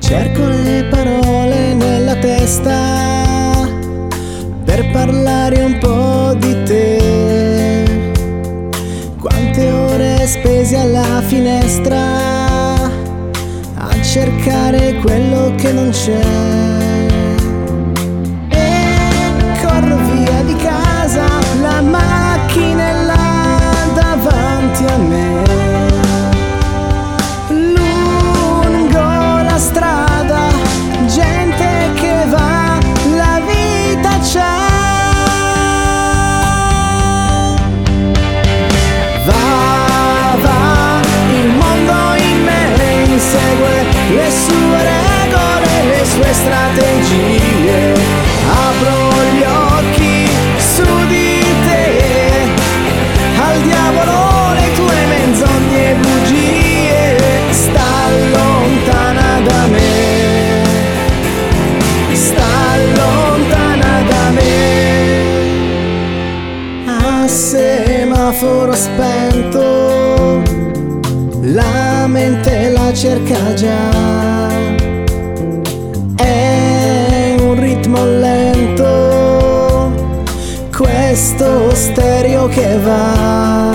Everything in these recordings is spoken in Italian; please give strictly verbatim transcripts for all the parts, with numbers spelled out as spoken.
Cerco le parole nella testa per parlare un po' di te. Quante ore spesi alla finestra a cercare quello che non c'è. E corro via di casa, la macchina è là davanti a me. Strada, gente che va, la vita c'è. Va, va, il mondo in me insegue le sue regole, le sue strategie. Apro gli occhi su di te, al diavolo le tue menzogne e bugie. Sta lontana da me, sta lontana da me. A semaforo spento, la mente la cerca già. È un ritmo lento, questo stereo che va.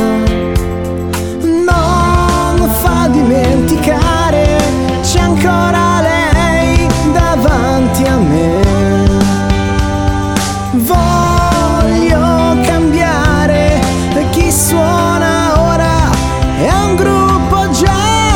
Non fa dimenticare, c'è ancora lei davanti a me. Voglio cambiare, chi suona ora è un gruppo jazz.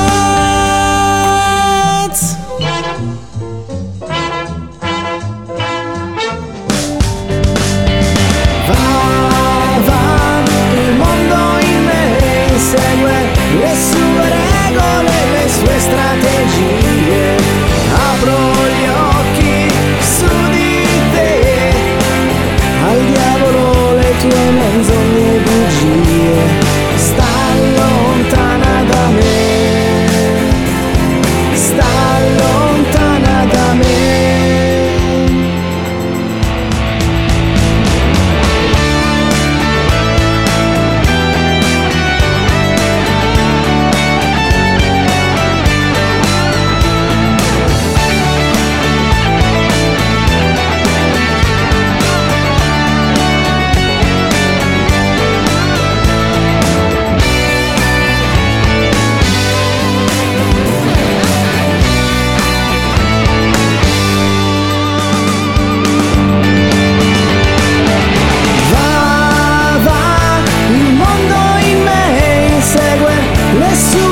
Va, va, il mondo in me insegue le sue regole, le sue strategie. Apro gli occhi su di te, al diavolo le tue menzogne e bugie. Sta lontana da me, sta lontana da me. Let's